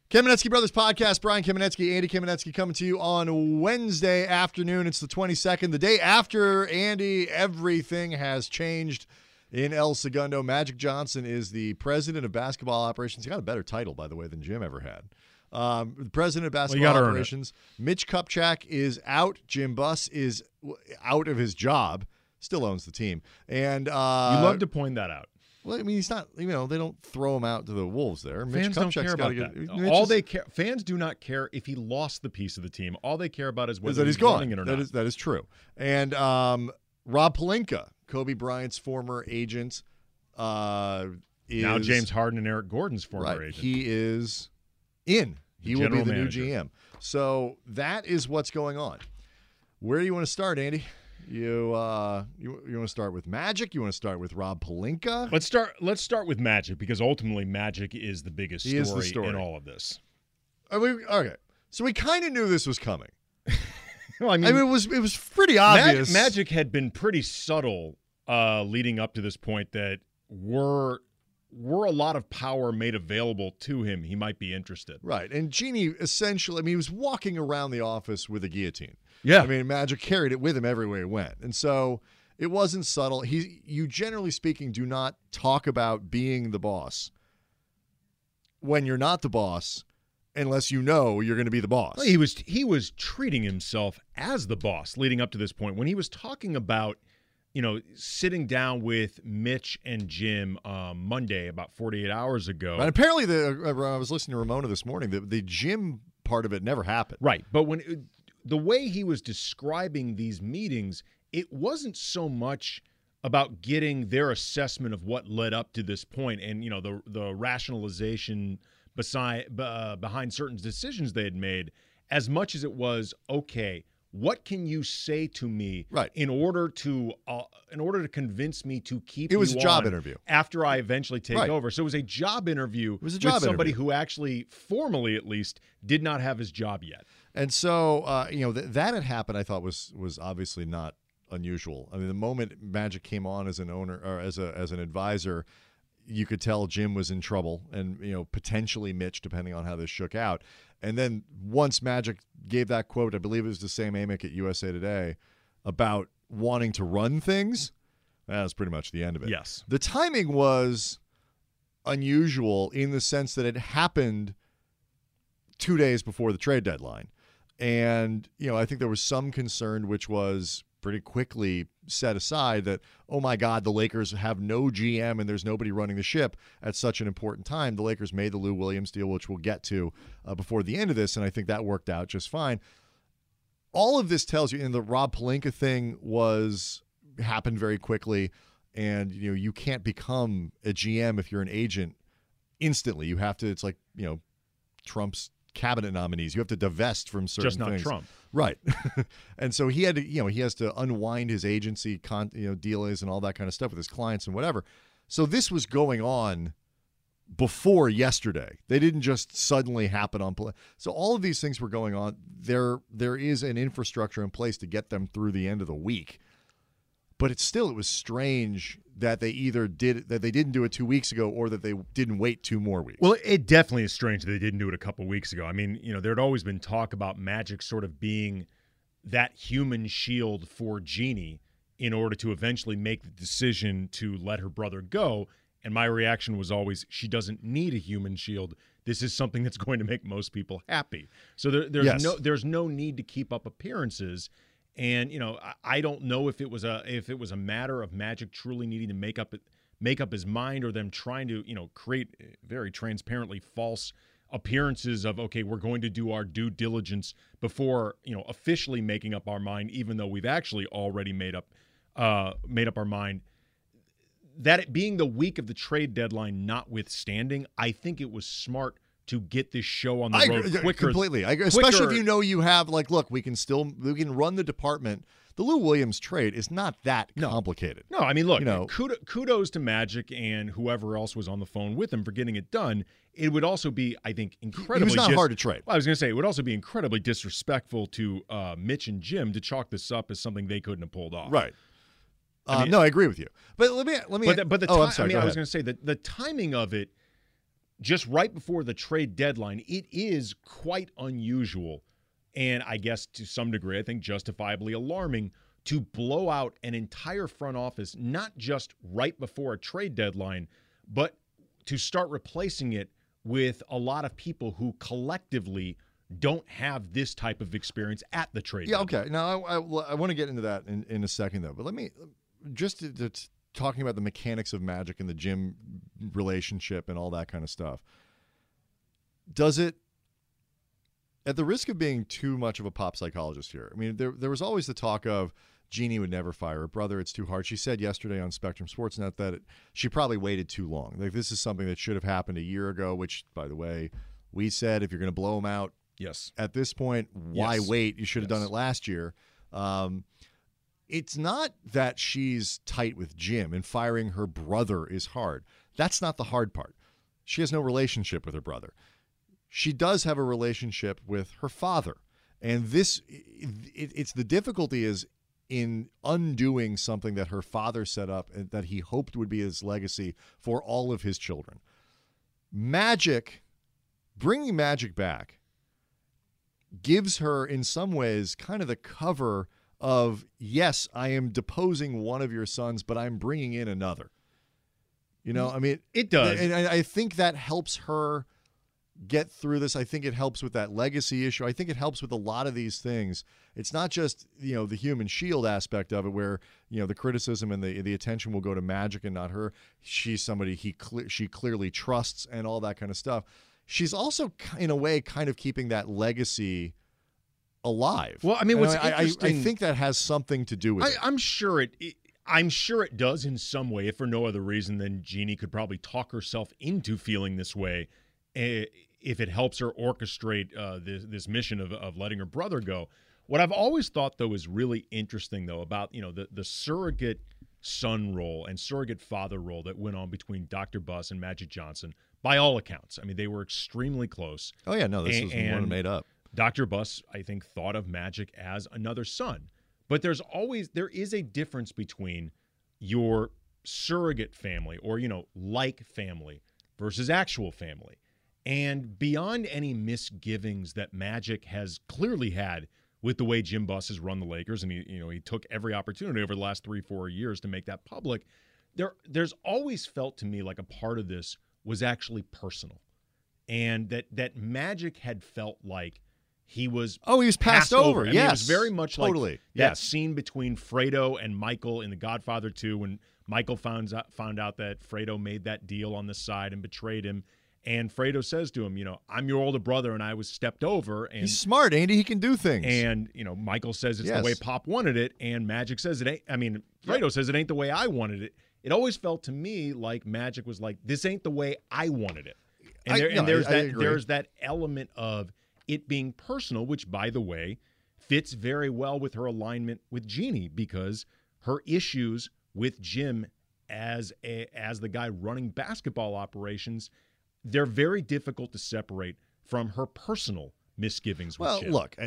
Kamenetsky Brothers Podcast, Brian Kamenetsky, Andy Kamenetsky coming to you on Wednesday afternoon. It's the 22nd, the day after Andy. Everything has changed in El Segundo. Magic Johnson is the president of basketball operations. He got a better title, by the way, than Jim ever had. The president of basketball operations. Mitch Kupchak is out. Jim Buss is out of his job. Still owns the team. And you love to point that out. Well, I mean, he's not. They don't throw him out to the wolves there. Fans don't care about that. Fans do not care if he lost the piece of the team. All they care about is whether he's running it or not. That is true. And Rob Pelinka, Kobe Bryant's former agent, is now James Harden and Eric Gordon's former agent. He is in. He will be the new GM. So that is what's going on. Where do you want to start, Andy? You want to start with Magic? You want to start with Rob Pelinka? Let's start with Magic, because ultimately Magic is the biggest story in all of this. Okay, so we kind of knew this was coming. Well, I mean, it was pretty obvious. Magic had been pretty subtle leading up to this point that were a lot of power made available to him, he might be interested. Right, and Jeannie essentially, he was walking around the office with a guillotine. Yeah. Magic carried it with him everywhere he went. And so it wasn't subtle. You generally speaking do not talk about being the boss when you're not the boss unless you know you're going to be the boss. Well, he was treating himself as the boss leading up to this point. When he was talking about, sitting down with Mitch and Jim Monday about 48 hours ago. And apparently I was listening to Ramona this morning, the Jim part of it never happened. Right. But the way he was describing these meetings, it wasn't so much about getting their assessment of what led up to this point and, the rationalization behind certain decisions they had made, as much as it was, okay, what can you say to me in order to convince me to keep you on? It was a job interview after I eventually take over. So it was a job interview with somebody who actually, formally at least, did not have his job yet. And so, that had happened, I thought was obviously not unusual. The moment Magic came on as an owner or as an advisor, you could tell Jim was in trouble, and potentially Mitch, depending on how this shook out. And then once Magic gave that quote, I believe it was the same Amick at USA Today, about wanting to run things, that was pretty much the end of it. Yes. The timing was unusual in the sense that it happened 2 days before the trade deadline. And, I think there was some concern, which was pretty quickly set aside, that, oh my God, the Lakers have no GM and there's nobody running the ship at such an important time. The Lakers made the Lou Williams deal, which we'll get to before the end of this, and I think that worked out just fine. All of this tells you, and the Rob Pelinka thing happened very quickly, and you can't become a GM if you're an agent instantly. You have to. It's like Trump's cabinet nominees. You have to divest from certain things. Just not Trump. Right. And so he had to, he has to unwind his agency, dealings and all that kind of stuff with his clients and whatever. So this was going on before yesterday. They didn't just suddenly happen on. So all of these things were going on. There is an infrastructure in place to get them through the end of the week. But it was strange that they didn't do it 2 weeks ago, or that they didn't wait 2 more weeks. Well, it definitely is strange that they didn't do it a couple weeks ago. There had always been talk about Magic sort of being that human shield for Jeannie in order to eventually make the decision to let her brother go. And my reaction was always, she doesn't need a human shield. This is something that's going to make most people happy. So there's no need to keep up appearances. And I don't know if it was a matter of Magic truly needing to make up his mind, or them trying to create very transparently false appearances of, okay, we're going to do our due diligence before officially making up our mind, even though we've actually already made up our mind. That it being the week of the trade deadline notwithstanding, I think it was smart to get this show on the road quicker. Completely. Especially if you have, look, we can run the department. The Lou Williams trade is not that complicated. No, look, kudos to Magic and whoever else was on the phone with him for getting it done. It would also be, I think, incredibly... It was not hard to trade. Well, I was going to say, it would also be incredibly disrespectful to Mitch and Jim to chalk this up as something they couldn't have pulled off. Right. No, I agree with you. But let me. But the I'm sorry. I was going to say that the timing of it just right before the trade deadline, it is quite unusual, and I guess to some degree, I think justifiably alarming, to blow out an entire front office, not just right before a trade deadline, but to start replacing it with a lot of people who collectively don't have this type of experience at the trade deadline. Okay. Now, I want to get into that in a second, though. But let me, just to talking about the mechanics of Magic and the Jim relationship and all that kind of stuff. Does it, at the risk of being too much of a pop psychologist here, I mean, there was always the talk of Jeannie would never fire her brother. It's too hard. She said yesterday on Spectrum Sportsnet that she probably waited too long. Like, this is something that should have happened a year ago, which, by the way, we said if you're going to blow them out at this point, why wait? You should have done it last year. It's not that she's tight with Jim and firing her brother is hard. That's not the hard part. She has no relationship with her brother. She does have a relationship with her father. And this, it's the difficulty is in undoing something that her father set up and that he hoped would be his legacy for all of his children. Magic, bringing Magic back, gives her in some ways kind of the cover of, yes, I am deposing one of your sons, but I'm bringing in another. You know, I mean, it does. And I think that helps her get through this. I think it helps with that legacy issue. I think it helps with a lot of these things. It's not just, the human shield aspect of it where, the criticism and the attention will go to Magic and not her. She's somebody she clearly trusts and all that kind of stuff. She's also, in a way, kind of keeping that legacy alive. Well, I mean, what's interesting, I think that has something to do with it. I'm sure it does in some way, if for no other reason than Jeannie could probably talk herself into feeling this way if it helps her orchestrate this mission of letting her brother go. What I've always thought, though, is really interesting, though, about the surrogate son role and surrogate father role that went on between Dr. Buss and Magic Johnson. By all accounts, I mean, they were extremely close. Oh, yeah, no, this was one made up. Dr. Buss, I think, thought of Magic as another son. But there is a difference between your surrogate family or, like family versus actual family. And beyond any misgivings that Magic has clearly had with the way Jim Buss has run the Lakers, and he took every opportunity over the last 3-4 years to make that public, there's always felt to me like a part of this was actually personal. And that Magic had felt like he was passed over. I mean, it was very much like that scene between Fredo and Michael in The Godfather 2 when Michael found out that Fredo made that deal on the side and betrayed him. And Fredo says to him, I'm your older brother and I was stepped over. And he's smart, Andy. He can do things. And, Michael says it's the way Pop wanted it. And Magic says it ain't. I mean, Fredo says it ain't the way I wanted it. It always felt to me like Magic was like, this ain't the way I wanted it. And there's that element of it being personal, which, by the way, fits very well with her alignment with Jeannie because her issues with Jim as the guy running basketball operations, they're very difficult to separate from her personal misgivings with Jim. Look,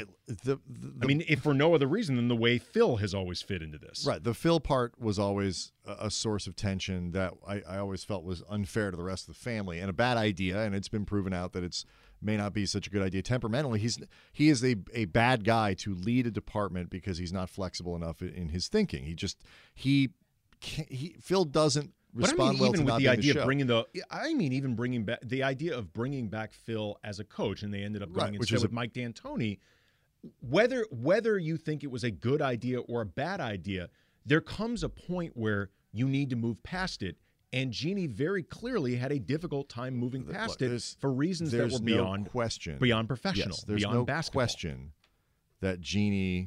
I mean, if for no other reason than the way Phil has always fit into this. Right. The Phil part was always a source of tension that I always felt was unfair to the rest of the family and a bad idea, and it's been proven out that it's may not be such a good idea. Temperamentally, he is a bad guy to lead a department because he's not flexible enough in his thinking. Phil doesn't respond well to not being the show. Even bringing back the idea of bringing back Phil as a coach, and they ended up going instead with Mike D'Antoni. Whether you think it was a good idea or a bad idea, there comes a point where you need to move past it. And Jeannie very clearly had a difficult time moving past it for reasons that were beyond professional, yes, there's beyond no basketball. Question that Jeannie,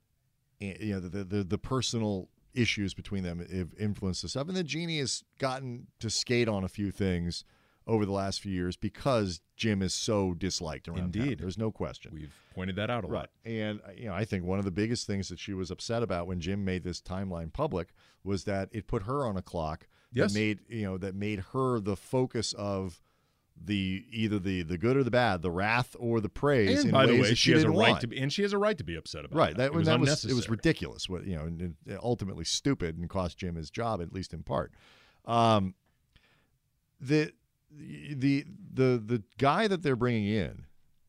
the personal issues between them have influenced the stuff, and that Jeannie has gotten to skate on a few things over the last few years because Jim is so disliked around town. There's no question. We've pointed that out a lot. And I think one of the biggest things that she was upset about when Jim made this timeline public was that it put her on a clock. Yes. That made her the focus of either the good or the bad, the wrath or the praise. And by the way, she has a right to be upset about that. Right. It was ridiculous. And ultimately stupid and cost Jim his job, at least in part. the guy that they're bringing in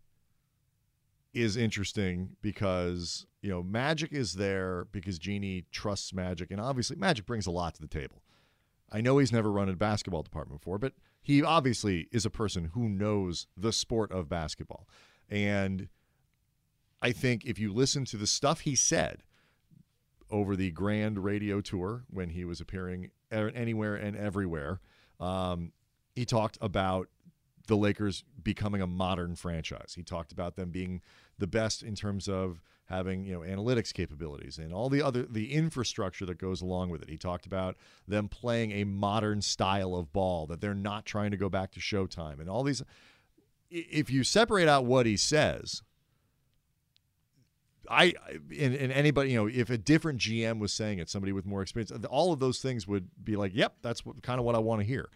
is interesting because, Magic is there because Jeannie trusts Magic, and obviously Magic brings a lot to the table. I know he's never run a basketball department before, but he obviously is a person who knows the sport of basketball. And I think if you listen to the stuff he said over the grand radio tour when he was appearing anywhere and everywhere, he talked about the Lakers becoming a modern franchise. He talked about them being the best in terms of having, analytics capabilities and all the infrastructure that goes along with it. He talked about them playing a modern style of ball, that they're not trying to go back to Showtime and all these. If you separate out what he says, and anybody, if a different GM was saying it, somebody with more experience, all of those things would be like, yep, that's kind of what I want to hear.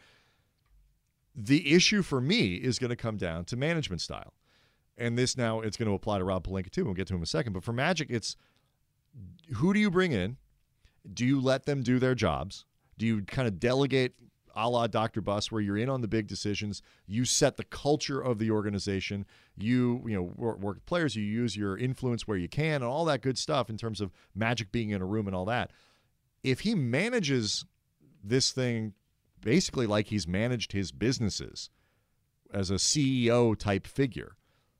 The issue for me is going to come down to management style. And this now, it's going to apply to Rob Pelinka too. We'll get to him in a second. But for Magic, it's who do you bring in? Do you let them do their jobs? Do you kind of delegate a la Dr. Buss, where you're in on the big decisions? You set the culture of the organization. You work with players. You use your influence where you can and all that good stuff in terms of Magic being in a room and all that. If he manages this thing basically like he's managed his businesses as a CEO type figure,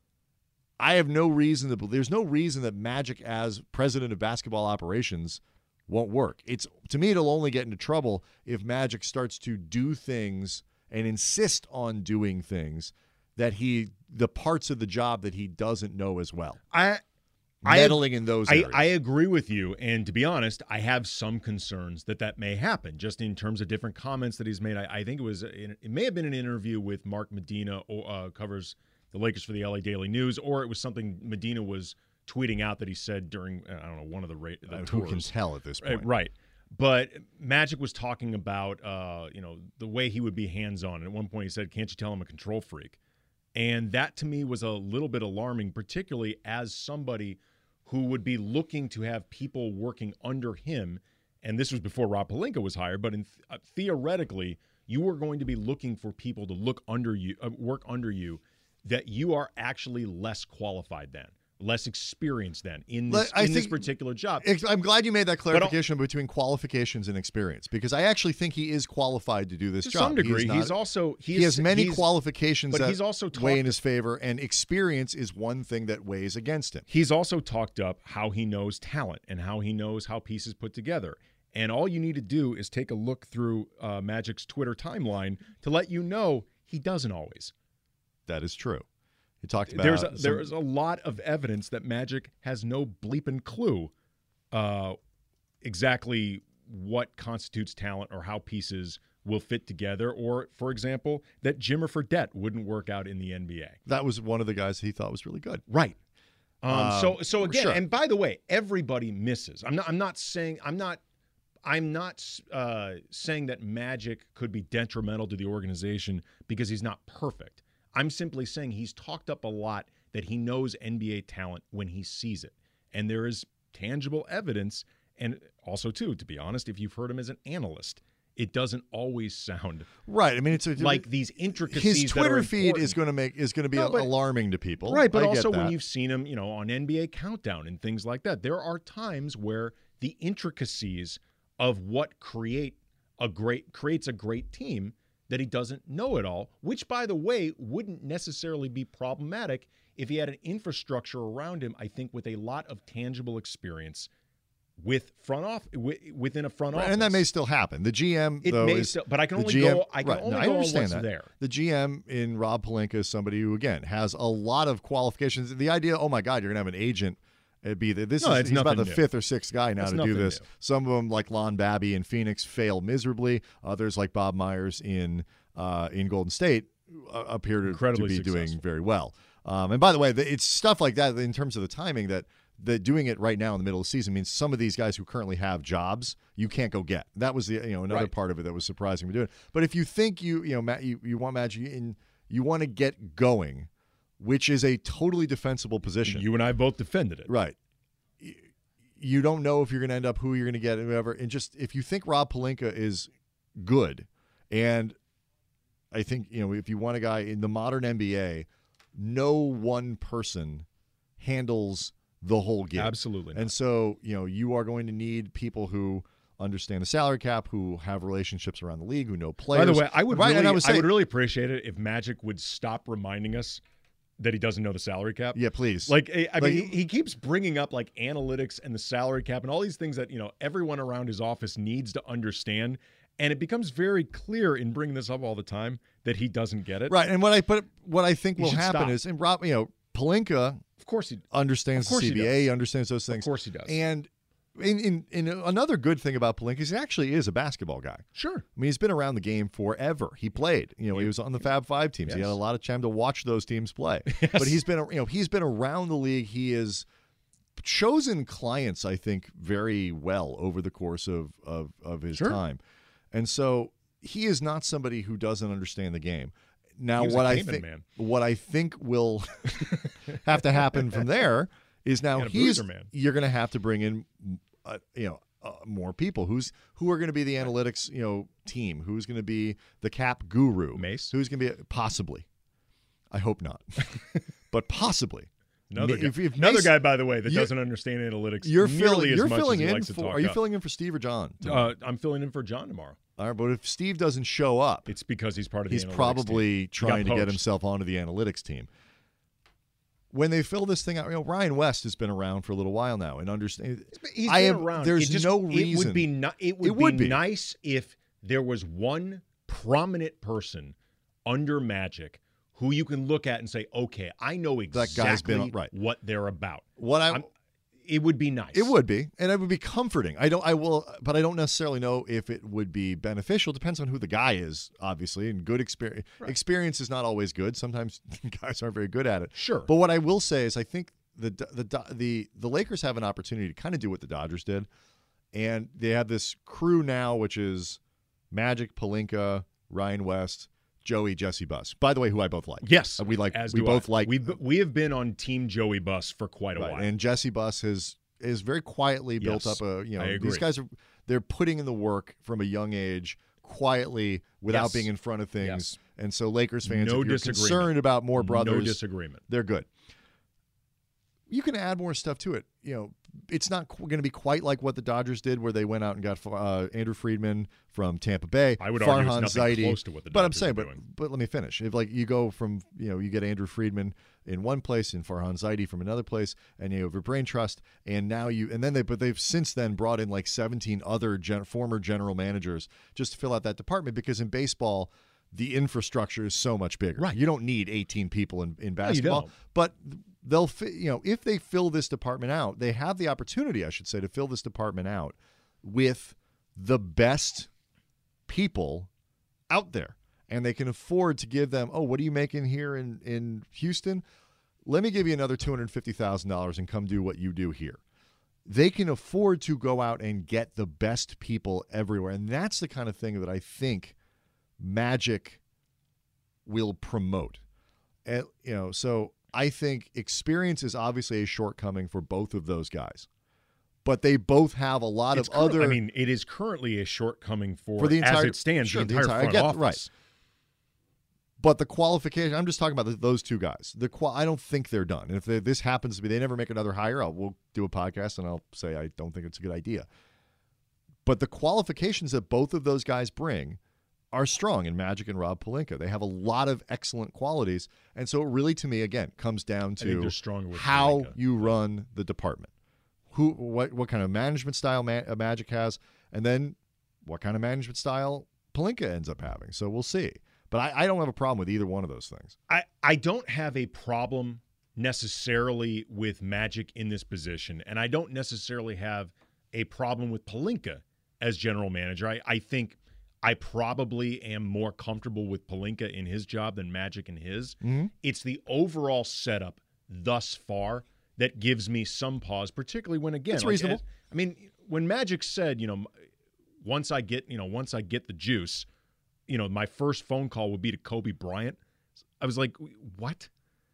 I have no reason to believe, there's no reason that Magic as president of basketball operations won't work. To me, it'll only get into trouble if Magic starts to do things and insist on doing things that the parts of the job that he doesn't know as well. Meddling in those areas. I agree with you, and to be honest, I have some concerns that may happen, just in terms of different comments that he's made. I think it may have been an interview with Mark Medina, covers the Lakers for the LA Daily News, or it was something Medina was tweeting out that he said during, I don't know, one of the tours. Who can tell at this point? Right. But Magic was talking about, the way he would be hands-on. And at one point he said, can't you tell I'm a control freak? And that to me was a little bit alarming, particularly as somebody who would be looking to have people working under him. And this was before Rob Pelinka was hired, but theoretically, you were going to be looking for people to work under you, that you are actually less qualified than, less experienced than in this particular job. I'm glad you made that clarification between qualifications and experience, because I actually think he is qualified to do this job. To some degree, he has many qualifications that he's also weigh in his favor, and experience is one thing that weighs against him. He's also talked up how he knows talent and how he knows how pieces put together. And all you need to do is take a look through Magic's Twitter timeline to let you know he doesn't always. That is true. He talked about there's a lot of evidence that Magic has no bleeping clue exactly what constitutes talent or how pieces will fit together, or, for example, that Jimmer Fredette wouldn't work out in the NBA. That was one of the guys he thought was really good. Right. So again, sure. And by the way, everybody misses. I'm not saying that Magic could be detrimental to the organization because he's not perfect. I'm simply saying he's talked up a lot that he knows NBA talent when he sees it. And there is tangible evidence. And also, too, to be honest, if you've heard him as an analyst, it doesn't always sound right. I mean, it's like these intricacies. His Twitter feed is going to be alarming to people, right? But also when you've seen him, on NBA Countdown and things like that, there are times where the intricacies of what creates a great team that he doesn't know it all, which, by the way, wouldn't necessarily be problematic if he had an infrastructure around him, I think, with a lot of tangible experience within a front office. And that may still happen. The GM, but I can only go on what's there. The GM in Rob Pelinka is somebody who, again, has a lot of qualifications. The idea, oh my God, you're going to have an agent. He's about the fifth or sixth guy now to do this. New. Some of them, like Lon Babby in Phoenix, fail miserably. Others, like Bob Myers in Golden State, appear to be doing very well. And by the way, it's stuff like that in terms of the timing that doing it right now in the middle of the season means some of these guys who currently have jobs you can't go get. That was another part of it that was surprising to do it. But if you think you want Magic and you want to get going, which is a totally defensible position. You and I both defended it. Right. You don't know if you're going to end up who you're going to get and whatever. And just if you think Rob Pelinka is good, and I think, if you want a guy in the modern NBA, no one person handles the whole game. Absolutely. And so, you are going to need people who understand the salary cap, who have relationships around the league, who know players. By the way, I would really appreciate it if Magic would stop reminding us that he doesn't know the salary cap. Yeah, please. I mean, he keeps bringing up like analytics and the salary cap and all these things that, everyone around his office needs to understand. And it becomes very clear in bringing this up all the time that he doesn't get it. Right. And what I think will happen stop. is, and Rob, Pelinka, of course he understands the CBA, he understands those things. Of course he does. And in another good thing about Pelinka is he actually is a basketball guy. Sure. I mean, he's been around the game forever. He played. He was on the Fab Five teams. Yes. He had a lot of time to watch those teams play. Yes. But he's been around the league. He has chosen clients, I think, very well over the course of his Sure. time. And so he is not somebody who doesn't understand the game. Now, He was a Cayman man. what I think will have to happen from there is now you're going to have to bring in, more people who are going to be the analytics, team, who's going to be the cap guru, Mace, who's going to be possibly. I hope not, but possibly. Another guy, Mace, guy, by the way, that doesn't understand analytics you're nearly as much filling as he in likes to for. talk Are you up. filling in for Steve or John? I'm filling in for John tomorrow. All right, but if Steve doesn't show up, it's because he's part of the he's analytics probably team. trying to get himself onto the analytics team. When they fill this thing out, Ryan West has been around for a little while now and understand. He's been around. There's no reason. It would be nice if there was one prominent person under Magic who you can look at and say, okay, I know exactly that guy's been, right. what they're about. It would be nice. It would be, and it would be comforting. But I don't necessarily know if it would be beneficial. Depends on who the guy is, obviously, and good experience. Right. Experience is not always good. Sometimes guys aren't very good at it. Sure. But what I will say is, I think the Lakers have an opportunity to kind of do what the Dodgers did, and they have this crew now, which is Magic, Pelinka, Ryan West, Joey, Jesse Buss. By the way, who I both like. Yes, we both like. We have been on Team Joey Buss for quite a while, and Jesse Buss has very quietly built up a. I agree. These guys they're putting in the work from a young age quietly without being in front of things. Yes. And so Lakers fans, if you're concerned about more brothers, no disagreement. They're good. You can add more stuff to it. It's not going to be quite like what the Dodgers did, where they went out and got Andrew Friedman from Tampa Bay. I would Farhan argue it's nothing Zaidi. close to what the Dodgers But I'm saying, are doing. but let me finish. If you go from you get Andrew Friedman in one place and Farhan Zaidi from another place, and you have a brain trust, and now they've since then brought in like 17 other former general managers just to fill out that department, because in baseball the infrastructure is so much bigger. Right. You don't need 18 people in basketball. No, you don't. But they'll if they fill this department out, they have the opportunity, I should say, to fill this department out with the best people out there, and they can afford to give them, what are you making here in Houston? Let me give you another $250,000 and come do what you do here. They can afford to go out and get the best people everywhere, and that's the kind of thing that I think Magic will promote. And, so I think experience is obviously a shortcoming for both of those guys, but they both have a lot of other. I mean, it is currently a shortcoming for the entire, as it stands, sure, the entire front office. Right. But the qualification, I'm just talking about those two guys. I don't think they're done. And if this happens to be, they never make another hire, we'll do a podcast and I'll say I don't think it's a good idea. But the qualifications that both of those guys bring are strong in Magic and Rob Pelinka. They have a lot of excellent qualities. And so it really, to me, again, comes down to how Pelinka. you run the department. What kind of management style Magic has, and then what kind of management style Pelinka ends up having. So we'll see. But I don't have a problem with either one of those things. I don't have a problem necessarily with Magic in this position, and I don't necessarily have a problem with Pelinka as general manager. I think I probably am more comfortable with Pelinka in his job than Magic in his. Mm-hmm. It's the overall setup thus far that gives me some pause, particularly when, again, it's reasonable. When Magic said, once I get the juice, my first phone call would be to Kobe Bryant. I was like, what?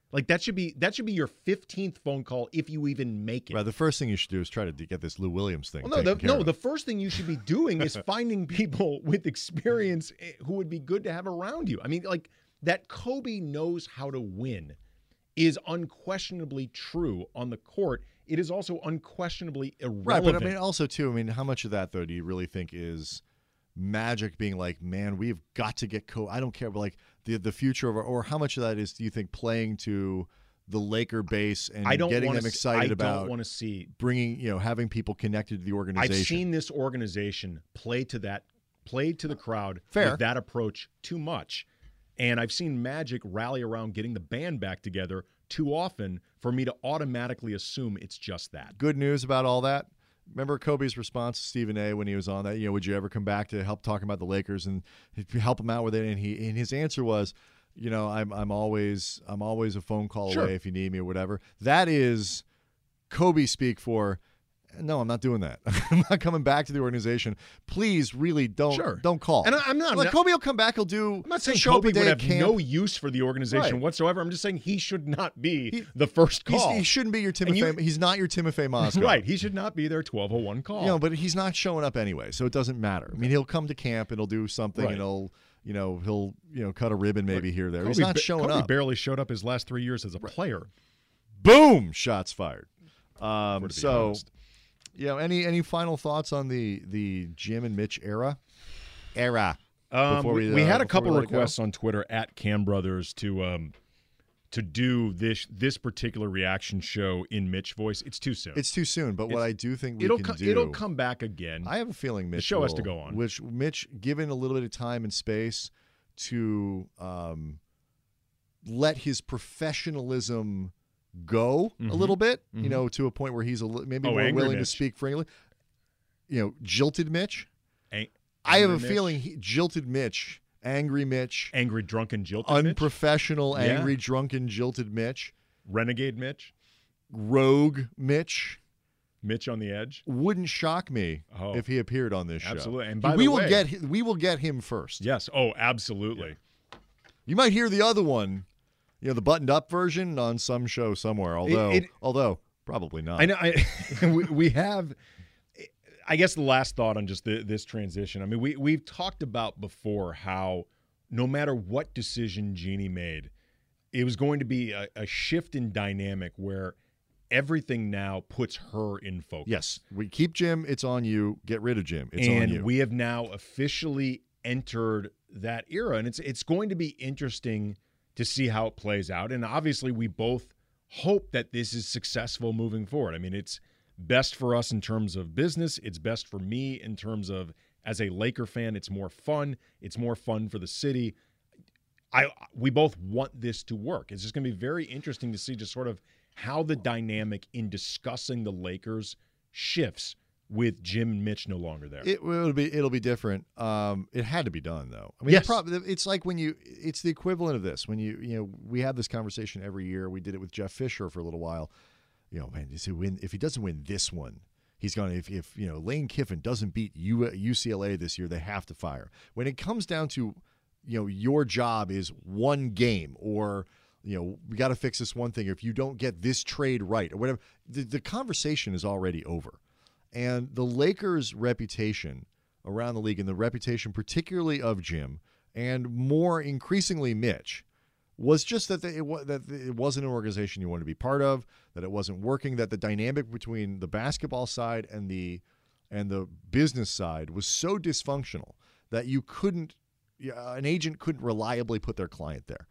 Like that should be your 15th phone call if you even make it. Right, the first thing you should do is try to get this Lou Williams thing. Well, taken care of. the first thing you should be doing is finding people with experience who would be good to have around you. I mean, like that Kobe knows how to win is unquestionably true on the court. It is also unquestionably irrelevant. Right, but I mean, also too. I mean, how much of that though do you really think is Magic being like, man, we've got to get Kobe? I don't care, but like the future of, or how much of that is, do you think, playing to the Laker base and getting them excited about? I don't want to see bringing, having people connected to the organization. I've seen this organization play to the crowd Fair. with that approach too much. And I've seen Magic rally around getting the band back together too often for me to automatically assume it's just that. Good news about all that. Remember Kobe's response to Stephen A. when he was on that? Would you ever come back to help talking about the Lakers and help him out with it? And his answer was, I'm always a phone call away if you need me or whatever. That is Kobe speak for, no, I'm not doing that. I'm not coming back to the organization. Please, really don't call. And I'm not. Like, Kobe will come back. He'll do. I'm not saying show Kobe up a day would at have camp. no use for the organization whatsoever. I'm just saying he should not be the first call. He shouldn't be your Timofey. He's not your Timofey Mozgov. Right. He should not be their 1201 call. But he's not showing up anyway, so it doesn't matter. I mean, he'll come to camp and he'll do something, Right. and he'll cut a ribbon maybe here or there. Kobe, He's not showing Kobe up. barely showed up his last 3 years as a player. Boom! Shots fired. To be So. honest. Any final thoughts on the Jim and Mitch era? We had a couple let it go? requests on Twitter at Cam Brothers to do this particular reaction show in Mitch voice. It's too soon. It's too soon, but what I do think it'll can do, it'll come back again. I have a feeling Mitch show has to will, go on. Which Mitch, given a little bit of time and space to let his professionalism go a little bit, to a point where he's maybe more willing to speak freely. Jilted Mitch. I have a feeling jilted Mitch, angry Mitch, angry, drunken, jilted unprofessional, Mitch? angry, drunken, jilted Mitch, renegade Mitch, rogue Mitch. Mitch on the edge. Wouldn't shock me if he appeared on this show. Absolutely. And by the way, we will get him first. Yes. Oh, absolutely. Yeah. You might hear the other one, the buttoned up version on some show somewhere. Although probably not. I know. We have. I guess the last thought on just this transition. I mean, we've talked about before how no matter what decision Jeannie made, it was going to be a shift in dynamic where everything now puts her in focus. Yes. We keep Jim, it's on you. Get rid of Jim, it's on you. And we have now officially entered that era. And it's going to be interesting to see how it plays out. And obviously we both hope that this is successful moving forward. I mean, it's best for us in terms of business. It's best for me in terms of, as a Laker fan, it's more fun. It's more fun for the city. We both want this to work. It's just going to be very interesting to see just sort of how the dynamic in discussing the Lakers shifts with Jim and Mitch no longer there. It'll be different. It had to be done though. I mean, yes. It's like it's the equivalent of this. When we have this conversation every year. We did it with Jeff Fisher for a little while. Man, if he doesn't win this one, he's going to, if Lane Kiffin doesn't beat UCLA this year, they have to fire. When it comes down to, your job is one game, or, we got to fix this one thing, or if you don't get this trade right or whatever, the conversation is already over. And the Lakers' reputation around the league, and the reputation particularly of Jim, and more increasingly Mitch, was just that it wasn't an organization you wanted to be part of, that it wasn't working, that the dynamic between the basketball side and the business side was so dysfunctional that an agent couldn't reliably put their client there.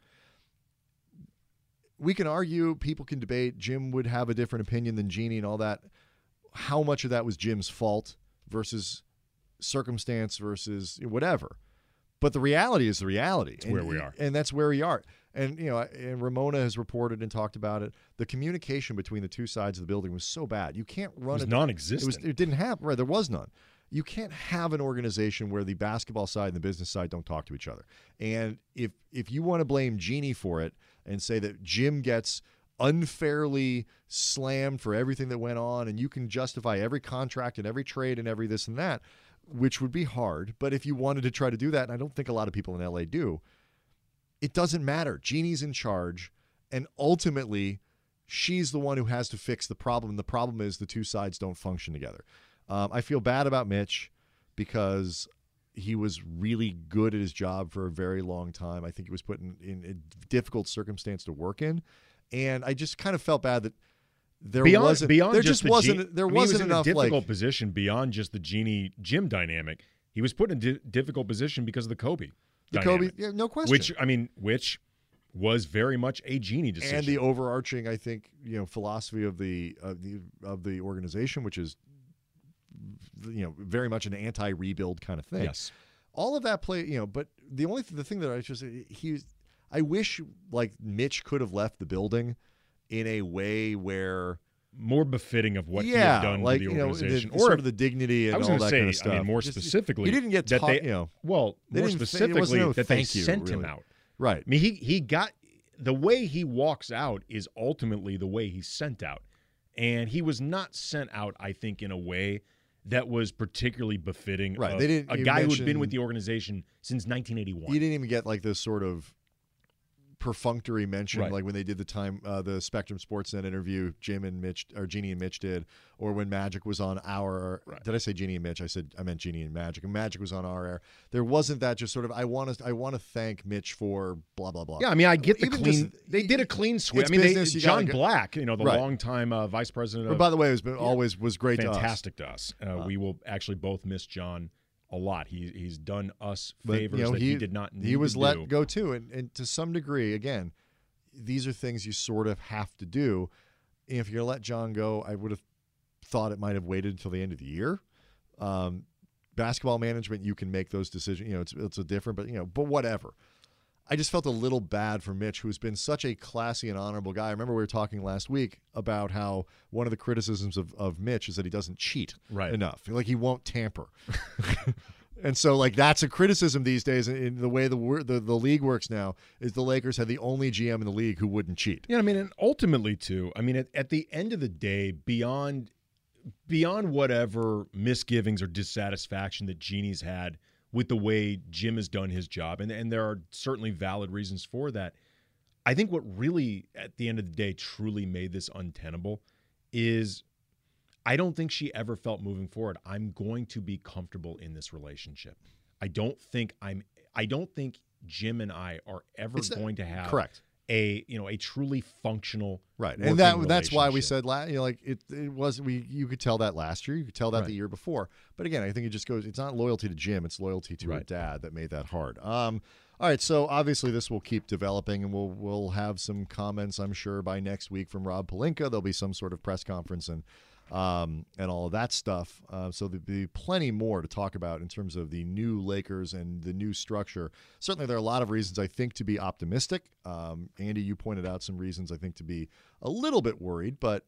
We can argue, people can debate, Jim would have a different opinion than Jeannie and all that. How much of that was Jim's fault versus circumstance versus whatever. But the reality is the reality. It's where we are. And that's where we are. And, and Ramona has reported and talked about it. The communication between the two sides of the building was so bad. You can't run it. Was non-existent. It didn't happen. Right, there was none. You can't have an organization where the basketball side and the business side don't talk to each other. And if you want to blame Jeannie for it and say that Jim gets unfairly slammed for everything that went on, and you can justify every contract and every trade and every this and that, which would be hard. But if you wanted to try to do that, and I don't think a lot of people in LA do, it doesn't matter. Jeannie's in charge, And ultimately, she's the one who has to fix the problem. The problem is the two sides don't function together. I feel bad about Mitch because he was really good at his job for a very long time. I think he was put in a difficult circumstance to work in. And I just kind of felt bad that there wasn't enough a difficult position beyond just the Jeannie Jim dynamic. He was put in a difficult position because of the Kobe dynamic. Yeah, no question. Which was very much a Jeannie decision. And the overarching, I think, philosophy of the organization, which is, very much an anti-rebuild kind of thing. Yes. All of that but the thing that I wish like Mitch could have left the building in a way where more befitting of what he had done to the organization, or sort of the dignity and all that kind of stuff. I mean, more specifically, he didn't get more specifically that they sent him out. Right. I mean, he got the way he walks out is ultimately the way he's sent out, and he was not sent out, I think, in a way that was particularly befitting of a guy who had been with the organization since 1981. You didn't even get like this sort of perfunctory mention, right. Like when they did the Spectrum Sportsnet interview, Jeannie and Mitch did, or when Magic was on our. Right. Did I say Jeannie and Mitch? I meant Jeannie and Magic. And Magic was on our air. There wasn't that just sort of I want to thank Mitch for blah blah blah. Yeah, I mean I get the clean. They did a clean sweep. I mean, John Black, the right. longtime vice president. By the way, always was great. Fantastic to us. We will actually both miss John a lot. He's done us favors that he did not need to do. He was let go too, and to some degree, again, these are things you sort of have to do. And if you're gonna let John go, I would have thought it might have waited until the end of the year. Basketball management, you can make those decisions. It's a different, but whatever. I just felt a little bad for Mitch, who's been such a classy and honorable guy. I remember we were talking last week about how one of the criticisms of Mitch is that he doesn't cheat enough. Like he won't tamper. And so like that's a criticism these days in the way the league works now is the Lakers had the only GM in the league who wouldn't cheat. Yeah, I mean, and ultimately too, I mean, at the end of the day, beyond whatever misgivings or dissatisfaction that Jeannie's had with the way Jim has done his job, and there are certainly valid reasons for that. I think what really, at the end of the day, truly made this untenable is I don't think she ever felt moving forward, I'm going to be comfortable in this relationship. I don't think Jim and I are ever going to have correct. A truly functional and that's why we said you could tell that last year, you could tell that the year before, but again I think it just goes, it's not loyalty to Jim, it's loyalty to her dad that made that hard. All right, so obviously this will keep developing, and we'll have some comments I'm sure by next week from Rob Pelinka. There'll be some sort of press conference and all of that stuff. So there'll be plenty more to talk about in terms of the new Lakers and the new structure. Certainly there are a lot of reasons I think to be optimistic. Andy, you pointed out some reasons I think to be a little bit worried, but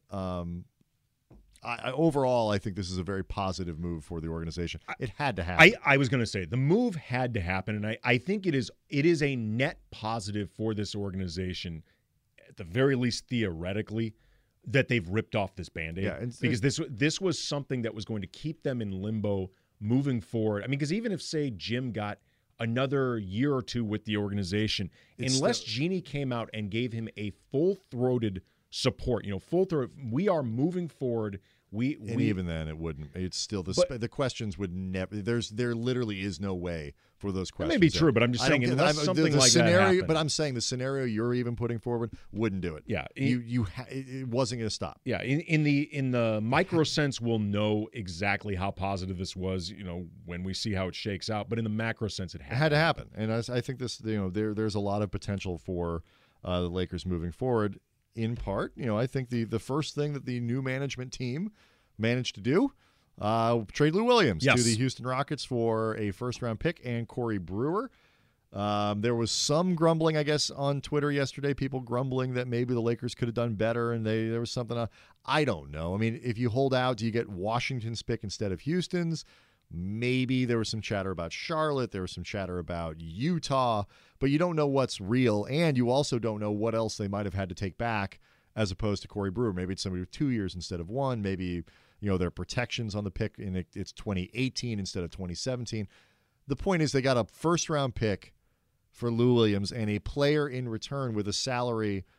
overall I think this is a very positive move for the organization. It had to happen. I was going to say the move had to happen, and I think it is a net positive for this organization, at the very least theoretically, that they've ripped off this Band-Aid, because this was something that was going to keep them in limbo moving forward. I mean, because even if, say, Jim got another year or two with the organization, unless Jeannie came out and gave him a full-throated support, we are moving forward. Even then, it wouldn't. It's still the questions would never. There literally is no way for those questions. That may be true, but I'm just saying unless something like that happened. But I'm saying the scenario you're even putting forward wouldn't do it. Yeah, it wasn't going to stop. Yeah, in the micro sense, we'll know exactly how positive this was. When we see how it shakes out. But in the macro sense, it had to happen. And I think this. There's a lot of potential for the Lakers moving forward. In part, I think the first thing that the new management team managed to do, trade Lou Williams to the Houston Rockets for a first-round pick and Corey Brewer. There was some grumbling, I guess, on Twitter yesterday, people grumbling that maybe the Lakers could have done better, and there was something. I don't know. I mean, if you hold out, do you get Washington's pick instead of Houston's? Maybe there was some chatter about Charlotte. There was some chatter about Utah, but you don't know what's real, and you also don't know what else they might have had to take back as opposed to Corey Brewer. Maybe it's somebody with 2 years instead of one. Maybe there are protections on the pick, and it's 2018 instead of 2017. The point is they got a first-round pick for Lou Williams and a player in return with a salary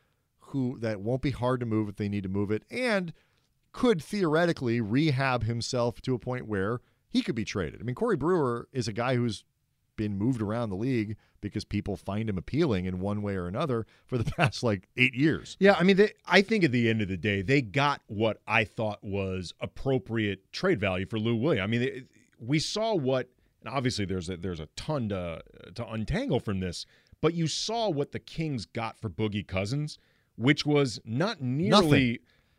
that won't be hard to move if they need to move it, and could theoretically rehab himself to a point where he could be traded. I mean, Corey Brewer is a guy who's been moved around the league because people find him appealing in one way or another for the past 8 years. Yeah, I mean, I think at the end of the day, they got what I thought was appropriate trade value for Lou Williams. I mean, we saw what, and obviously there's a ton to untangle from this, but you saw what the Kings got for Boogie Cousins, which was not nearly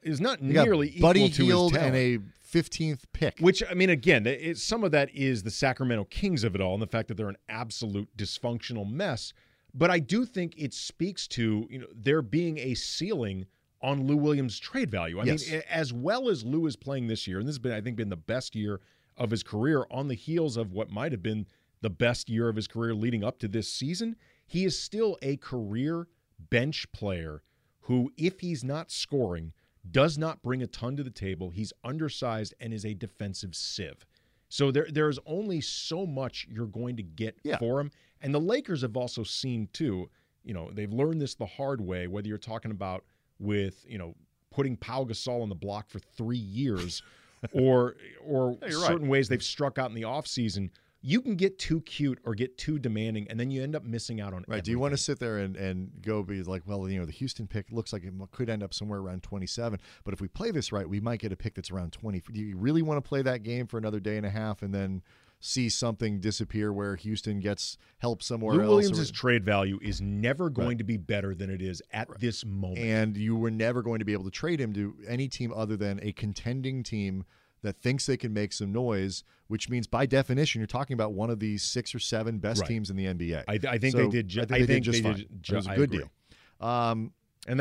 equal Buddy to his Hield talent. and a 15th pick. Which, I mean, again, some of that is the Sacramento Kings of it all and the fact that they're an absolute dysfunctional mess. But I do think it speaks to there being a ceiling on Lou Williams' trade value. I mean, as well as Lou is playing this year, and this has been, I think, the best year of his career on the heels of what might have been the best year of his career leading up to this season, he is still a career bench player who, if he's not scoring, does not bring a ton to the table. He's undersized and is a defensive sieve. So there's only so much you're going to get for him. And the Lakers have also seen, too, they've learned this the hard way, whether you're talking about with, putting Pau Gasol on the block for 3 years or certain ways they've struck out in the offseason. You can get too cute or get too demanding, and then you end up missing out on everything. Do you want to sit there and go be like, well, the Houston pick looks like it could end up somewhere around 27, but if we play this right, we might get a pick that's around 20. Do you really want to play that game for another day and a half and then see something disappear where Houston help somewhere else? Lou Williams' trade value is never going to be better than it is at this moment. And you were never going to be able to trade him to any team other than a contending team that thinks they can make some noise, which means by definition you're talking about one of the 6 or 7 best teams in the NBA. I think they did. I think just fine. It was a good deal. And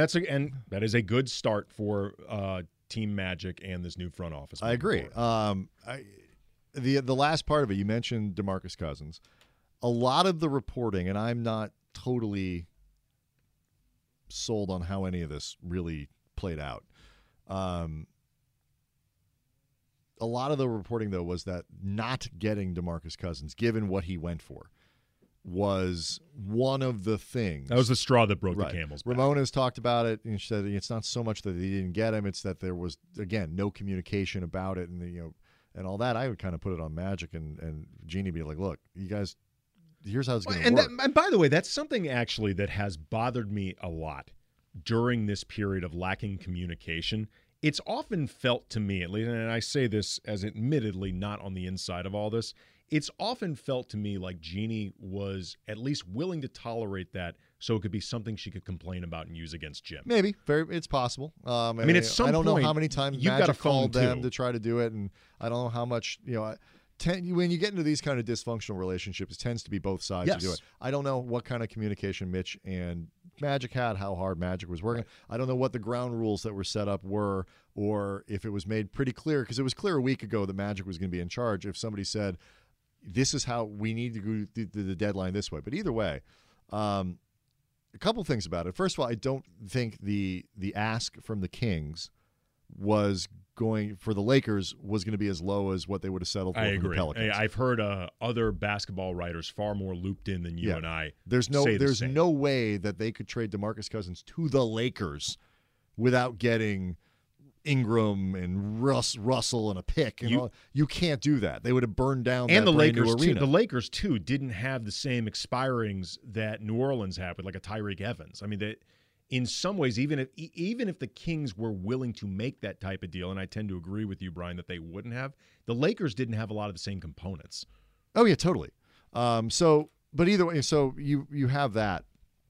that is a good start for Team Magic and this new front office. I agree. The last part of it, you mentioned DeMarcus Cousins. A lot of the reporting, and I'm not totally sold on how any of this really played out. A lot of the reporting, though, was that not getting DeMarcus Cousins, given what he went for, was one of the things. That was the straw that broke the camel's back. Ramona's talked about it, and she said it's not so much that they didn't get him; it's that there was, again, no communication about it, and and all that. I would kind of put it on Magic and Jeannie, be like, "Look, you guys, here's how it's going to work." And by the way, that's something actually that has bothered me a lot during this period of lacking communication. It's often felt to me, at least, and I say this as admittedly not on the inside of all this, it's often felt to me like Jeannie was at least willing to tolerate that so it could be something she could complain about and use against Jim. Maybe. It's possible. I mean, at some I don't know point, how many times Magic called them to try to do it, and I don't know how much, when you get into these kind of dysfunctional relationships, it tends to be both sides who do it. I don't know what kind of communication Mitch and Magic had, how hard Magic was working. I don't know what the ground rules that were set up were, or if it was made pretty clear, because it was clear a week ago that Magic was going to be in charge. If somebody said, this is how we need to go the deadline this way. But either way, a couple things about it. First of all, I don't think the ask from the Kings was going for the Lakers was going to be as low as what they would have settled for from the Pelicans. I've heard other basketball writers far more looped in than you and I. There's no way that they could trade DeMarcus Cousins to the Lakers without getting Ingram and Russell and a pick. You can't do that. They would have burned down and that the brand Lakers new arena. too. The Lakers too didn't have the same expirings that New Orleans had with like a Tyreek Evans. I mean, in some ways, even if the Kings were willing to make that type of deal, and I tend to agree with you, Brian, that they wouldn't have, the Lakers didn't have a lot of the same components. Oh yeah, totally. But either way, so you have that.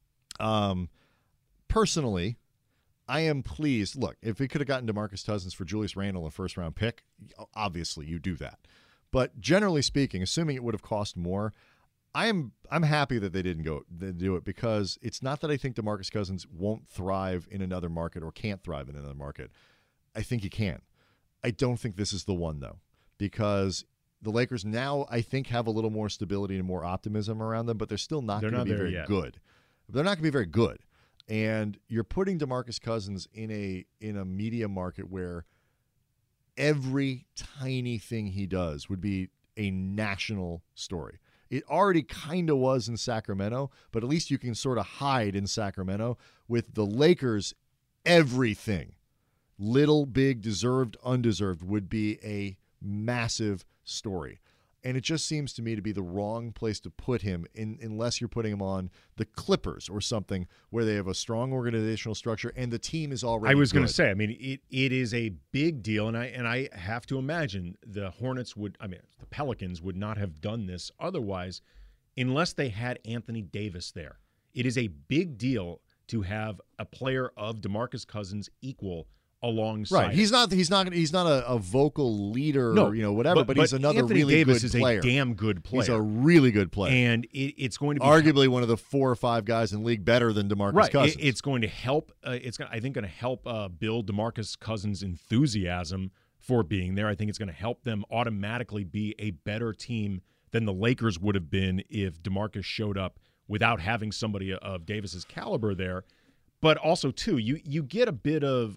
Personally, I am pleased. Look, if we could have gotten DeMarcus Cousins for Julius Randle, a first-round pick, obviously you do that. But generally speaking, assuming it would have cost more, I'm happy that they didn't do it, because it's not that I think DeMarcus Cousins won't thrive in another market or can't thrive in another market. I think he can. I don't think this is the one, though, because the Lakers now, I think, have a little more stability and more optimism around them, but they're still not going to be very good. They're not going to be very good. And you're putting DeMarcus Cousins in a media market where every tiny thing he does would be a national story. It already kind of was in Sacramento, but at least you can sort of hide in Sacramento. With the Lakers, everything, little, big, deserved, undeserved, would be a massive story. And it just seems to me to be the wrong place to put him unless you're putting him on the Clippers or something where they have a strong organizational structure and the team is already I was going to good. say, I mean, it is a big deal, and I have to imagine the Pelicans would not have done this otherwise unless they had Anthony Davis there. It is a big deal to have a player of DeMarcus Cousins equal alongside. Right. He's not a vocal leader, No, whatever, but he's another Anthony really Davis good is player. a damn good player. He's a really good player. And it's going to be arguably one of the 4 or 5 guys in the league better than DeMarcus Cousins. It's going to help. I think going to help build DeMarcus Cousins' enthusiasm for being there. I think it's going to help them automatically be a better team than the Lakers would have been if DeMarcus showed up without having somebody of Davis's caliber there. But also, too, you get a bit of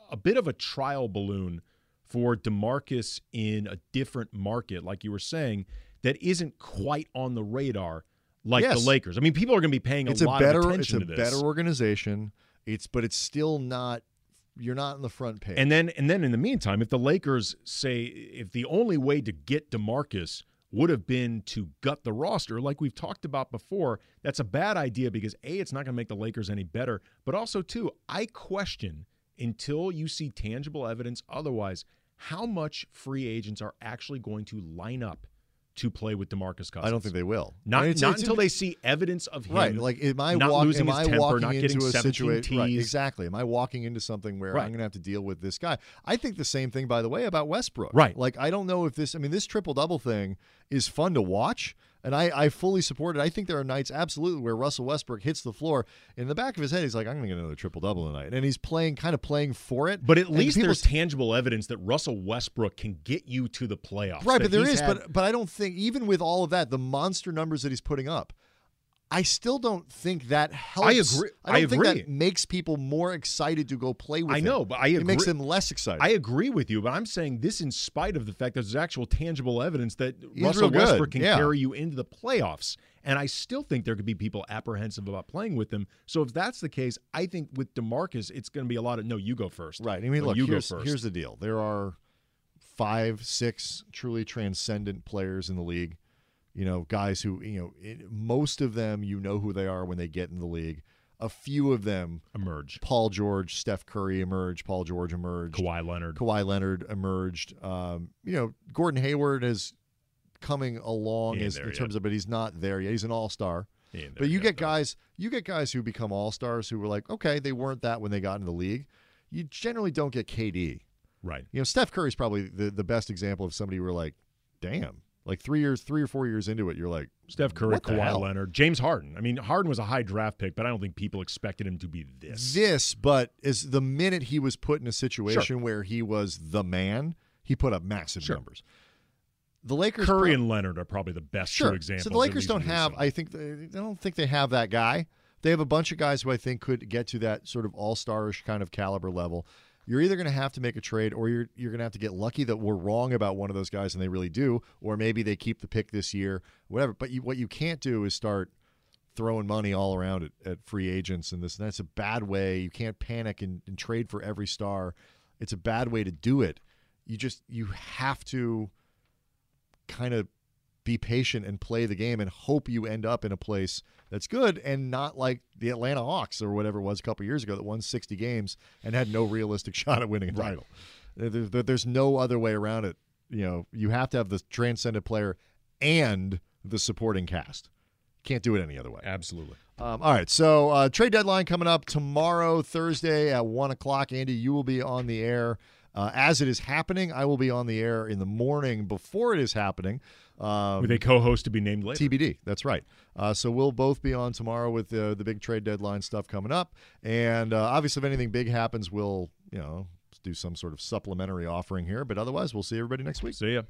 a trial balloon for DeMarcus in a different market, like you were saying, that isn't quite on the radar like the Lakers. I mean, people are going to be paying a lot of attention to this. It's a better organization. But it's still not. You're not on the front page. And then in the meantime, if the Lakers say if the only way to get DeMarcus would have been to gut the roster, like we've talked about before, that's a bad idea because, A, it's not going to make the Lakers any better, but also, too, I question, until you see tangible evidence otherwise, how much free agents are actually going to line up to play with DeMarcus Cousins. I don't think they will. Not until they see evidence of him. Right. Like, am I not losing his temper, walking not getting into a 17 situation? Right, tees. exactly. Am I walking into something where I'm going to have to deal with this guy? I think the same thing, by the way, about Westbrook. Right. Like, I don't know if this triple-double thing is fun to watch, and I fully support it. I think there are nights, absolutely, where Russell Westbrook hits the floor. In the back of his head, he's like, I'm going to get another triple-double tonight. And he's playing for it. But at least there's tangible evidence that Russell Westbrook can get you to the playoffs. Right, but there is. But I don't think, even with all of that, the monster numbers that he's putting up, I still don't think that helps. I agree. I don't think that makes people more excited to go play with him. I know, but I agree. It makes them less excited. I agree with you, but I'm saying this in spite of the fact that there's actual tangible evidence that He's Russell real good. Westbrook can Yeah. carry you into the playoffs. And I still think there could be people apprehensive about playing with him. So if that's the case, I think with DeMarcus, it's going to be a lot of, no, you go first. Right. I mean, look, you here's go first. the deal. There are 5, 6 truly transcendent players in the league. Guys who, most of them, who they are when they get in the league. A few of them emerge. Paul George, Steph Curry emerged. Paul George emerged. Kawhi Leonard emerged. Gordon Hayward is coming along in terms of, but he's not there yet. He's an all-star. But you get guys who become all-stars who were like, okay, they weren't that when they got into the league. You generally don't get KD. Right. Steph Curry's probably the best example of somebody who were like, damn. Like 3 or 4 years into it, you're like, Steph Curry, what the hell? Kawhi Leonard, James Harden. I mean, Harden was a high draft pick, but I don't think people expected him to be this. But is the minute he was put in a situation where he was the man, he put up massive numbers. The Lakers, Curry and Leonard are probably the best two examples. So the Lakers don't have. I think they don't think they have that guy. They have a bunch of guys who I think could get to that sort of all-starish kind of caliber level. You're either going to have to make a trade or you're going to have to get lucky that we're wrong about one of those guys and they really do, or maybe they keep the pick this year, whatever. But what you can't do is start throwing money all around at free agents and this. And that's a bad way. You can't panic and trade for every star. It's a bad way to do it. You have to kind of be patient and play the game and hope you end up in a place that's good and not like the Atlanta Hawks or whatever it was a couple years ago that won 60 games and had no realistic shot at winning a title. There's no other way around it. You have to have the transcendent player and the supporting cast. Can't do it any other way. Absolutely. All right, so trade deadline coming up tomorrow, Thursday at 1 o'clock. Andy, you will be on the air as it is happening. I will be on the air in the morning before it is happening. With a co-host to be named later. TBD, that's right. So we'll both be on tomorrow with the big trade deadline stuff coming up. And obviously, if anything big happens, we'll do some sort of supplementary offering here. But otherwise, we'll see everybody next week. See ya.